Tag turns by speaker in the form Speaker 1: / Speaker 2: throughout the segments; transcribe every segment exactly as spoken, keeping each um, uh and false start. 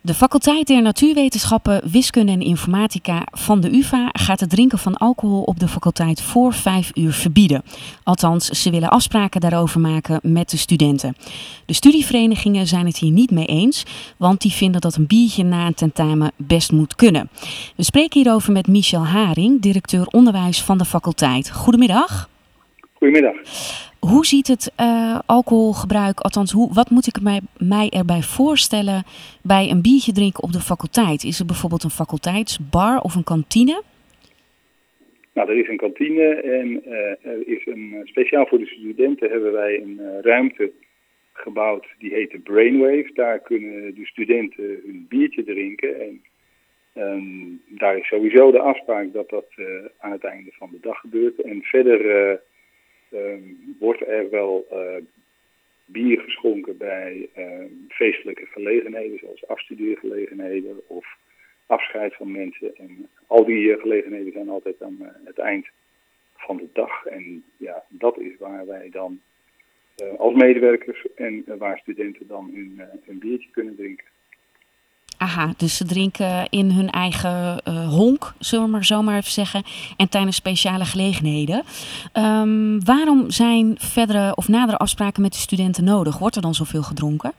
Speaker 1: De faculteit der Natuurwetenschappen, Wiskunde en Informatica van de U vA gaat het drinken van alcohol op de faculteit voor vijf uur verbieden. Althans, ze willen afspraken daarover maken met de studenten. De studieverenigingen zijn het hier niet mee eens, want die vinden dat een biertje na een tentamen best moet kunnen. We spreken hierover met Michel Haring, directeur onderwijs van de faculteit. Goedemiddag.
Speaker 2: Goedemiddag.
Speaker 1: Hoe ziet het uh, alcoholgebruik, althans hoe, wat moet ik mij, mij erbij voorstellen bij een biertje drinken op de faculteit? Is er bijvoorbeeld een faculteitsbar of een kantine?
Speaker 2: Nou, er is een kantine en uh, er is een, speciaal voor de studenten hebben wij een uh, ruimte gebouwd die heet de Brainwave. Daar kunnen de studenten hun biertje drinken en um, daar is sowieso de afspraak dat dat uh, aan het einde van de dag gebeurt. En verder... Uh, Um, wordt er wel uh, bier geschonken bij uh, feestelijke gelegenheden, zoals afstudeergelegenheden of afscheid van mensen. En al die uh, gelegenheden zijn altijd aan uh, het eind van de dag. En ja, dat is waar wij dan uh, als medewerkers en uh, waar studenten dan hun, uh, hun biertje kunnen drinken.
Speaker 1: Aha, dus ze drinken in hun eigen uh, honk, zullen we maar zo maar even zeggen, en tijdens speciale gelegenheden. Um, waarom zijn verdere of nadere afspraken met de studenten nodig? Wordt er dan zoveel gedronken?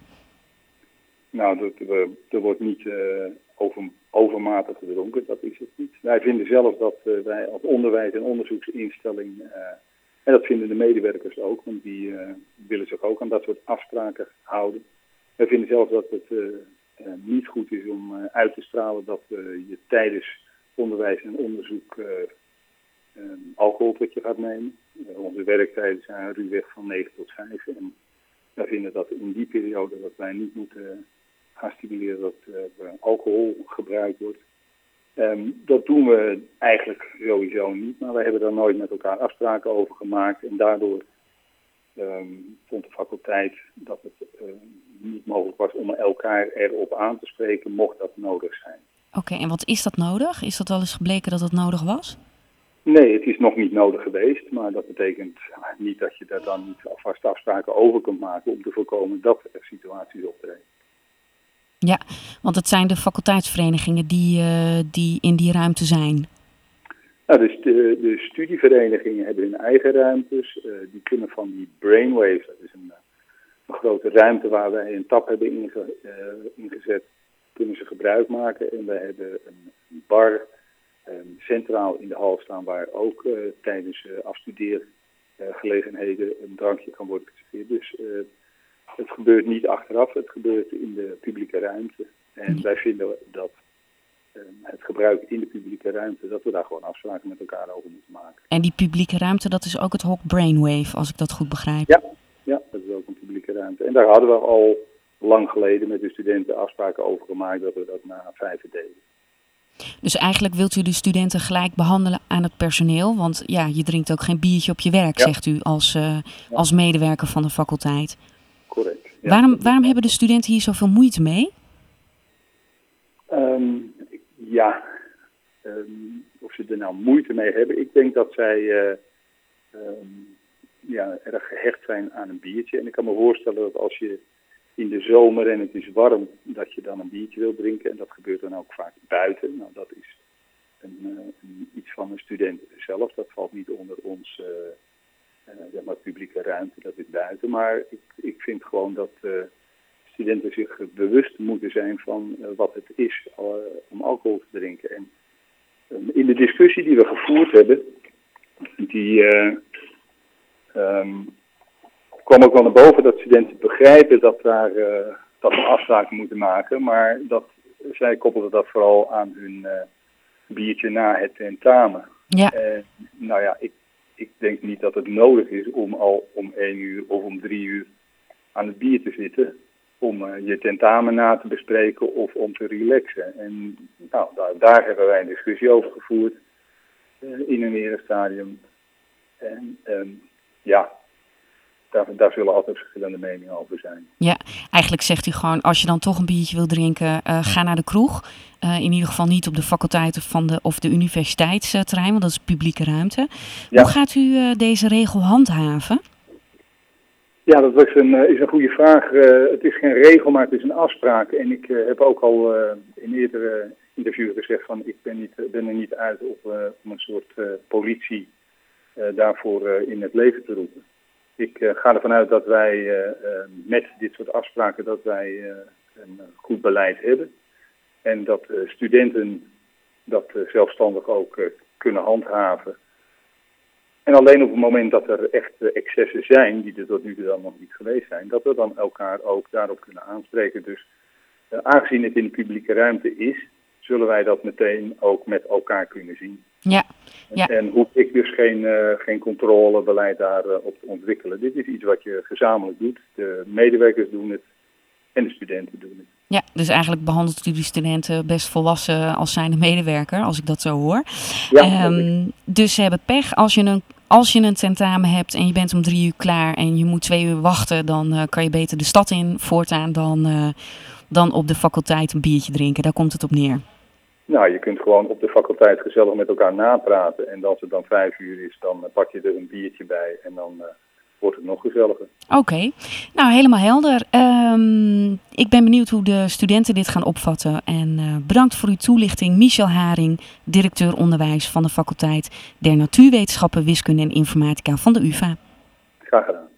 Speaker 2: Nou, dat, we, er wordt niet uh, over, overmatig gedronken, dat is het niet. Wij vinden zelf dat uh, wij als onderwijs- en onderzoeksinstelling, uh, en dat vinden de medewerkers ook, want die uh, willen zich ook aan dat soort afspraken houden. Wij vinden zelf dat het... Uh, Uh, niet goed is om uh, uit te stralen dat uh, je tijdens onderwijs en onderzoek uh, uh, alcohol tot je gaat nemen. Uh, onze werktijden zijn ruwweg van negen tot vijf. En wij vinden dat in die periode dat wij niet moeten uh, gaan stimuleren dat uh, alcohol gebruikt wordt. Um, dat doen we eigenlijk sowieso niet, maar wij hebben daar nooit met elkaar afspraken over gemaakt. En daardoor um, vond de faculteit dat het... Uh, niet mogelijk was om elkaar erop aan te spreken, mocht dat nodig zijn.
Speaker 1: Oké, okay, en wat is dat nodig? Is dat wel eens gebleken dat het nodig was?
Speaker 2: Nee, het is nog niet nodig geweest, maar dat betekent niet dat je daar dan niet alvast afspraken over kunt maken om te voorkomen dat er situaties optreden.
Speaker 1: Ja, want het zijn de faculteitsverenigingen die, uh, die in die ruimte zijn.
Speaker 2: Nou, dus de, de studieverenigingen hebben hun eigen ruimtes. Uh, die kunnen van die Brainwave, dat is een... Een grote ruimte waar wij een tap hebben inge, uh, ingezet, kunnen ze gebruik maken. En wij hebben een bar um, centraal in de hal staan waar ook uh, tijdens uh, afstudeergelegenheden uh, een drankje kan worden geserveerd. Dus uh, het gebeurt niet achteraf, het gebeurt in de publieke ruimte. En ja. wij vinden dat uh, het gebruik in de publieke ruimte, dat we daar gewoon afspraken met elkaar over moeten maken.
Speaker 1: En die publieke ruimte, dat is ook het hok Brainwave, als ik dat goed begrijp.
Speaker 2: Ja. Ja, dat is ook een publieke ruimte. En daar hadden we al lang geleden met de studenten afspraken over gemaakt dat we dat na vijven deden.
Speaker 1: Dus eigenlijk wilt u de studenten gelijk behandelen aan het personeel? Want ja, je drinkt ook geen biertje op je werk, ja. zegt u, als, uh, ja. als medewerker van de faculteit.
Speaker 2: Correct. Ja.
Speaker 1: Waarom, waarom hebben de studenten hier zoveel moeite mee?
Speaker 2: Um, ja, um, of ze er nou moeite mee hebben. Ik denk dat zij... Uh, um, ja, erg gehecht zijn aan een biertje. En ik kan me voorstellen dat als je in de zomer en het is warm, dat je dan een biertje wil drinken. En dat gebeurt dan ook vaak buiten. Nou, dat is een, uh, een, iets van een student zelf. Dat valt niet onder ons uh, uh, zeg maar publieke ruimte, dat is buiten. Maar ik, ik vind gewoon dat uh, studenten zich bewust moeten zijn van uh, wat het is uh, om alcohol te drinken. En um, in de discussie die we gevoerd hebben, die... Uh, Um, kwam ook wel naar boven dat studenten begrijpen dat, daar, uh, dat we afspraken moeten maken. Maar dat, zij koppelden dat vooral aan hun uh, biertje na het tentamen.
Speaker 1: Ja.
Speaker 2: Uh, nou ja, ik, ik denk niet dat het nodig is om al om één uur of om drie uur aan het bier te zitten. Om uh, je tentamen na te bespreken of om te relaxen. En nou, daar, daar hebben wij een discussie over gevoerd uh, in een eerder stadium. En... Um, Ja, daar, daar zullen altijd verschillende meningen over zijn.
Speaker 1: Ja, eigenlijk zegt u gewoon, als je dan toch een biertje wil drinken, uh, ga naar de kroeg. Uh, in ieder geval niet op de faculteit of, van de, of de universiteitsterrein, want dat is publieke ruimte. Ja. Hoe gaat u uh, deze regel handhaven?
Speaker 2: Ja, dat was een, uh, is een goede vraag. Uh, het is geen regel, maar het is een afspraak. En ik uh, heb ook al uh, in eerdere interviews gezegd van ik ben, niet, ben er niet uit op, uh, om een soort uh, politie uh, daarvoor uh, in het leven te roepen. Ik uh, ga ervan uit dat wij uh, uh, met dit soort afspraken dat wij uh, een goed beleid hebben. En dat uh, studenten dat uh, zelfstandig ook uh, kunnen handhaven. En alleen op het moment dat er echt uh, excessen zijn, die er tot nu toe dan nog niet geweest zijn, dat we dan elkaar ook daarop kunnen aanspreken. Dus uh, aangezien het in de publieke ruimte is, zullen wij dat meteen ook met elkaar kunnen zien.
Speaker 1: Ja. Ja.
Speaker 2: En, en hoef ik dus geen, uh, geen controlebeleid daarop uh, te ontwikkelen. Dit is iets wat je gezamenlijk doet. De medewerkers doen het en de studenten doen het.
Speaker 1: Ja, dus eigenlijk behandelt u die studenten best volwassen als zijnde medewerker, als ik dat zo hoor.
Speaker 2: Ja,
Speaker 1: um, dus ze hebben pech. Als je, een, als je een tentamen hebt en je bent om drie uur klaar en je moet twee uur wachten, dan uh, kan je beter de stad in voortaan dan, uh, dan op de faculteit een biertje drinken. Daar komt het op neer.
Speaker 2: Nou, je kunt gewoon op de faculteit gezellig met elkaar napraten. En als het dan vijf uur is, dan uh, pak je er een biertje bij en dan uh, wordt het nog gezelliger.
Speaker 1: Oké, okay. Nou helemaal helder. Um, ik ben benieuwd hoe de studenten dit gaan opvatten. En uh, bedankt voor uw toelichting, Michel Haring, directeur onderwijs van de faculteit der Natuurwetenschappen, Wiskunde en Informatica van de U vA.
Speaker 2: Graag gedaan.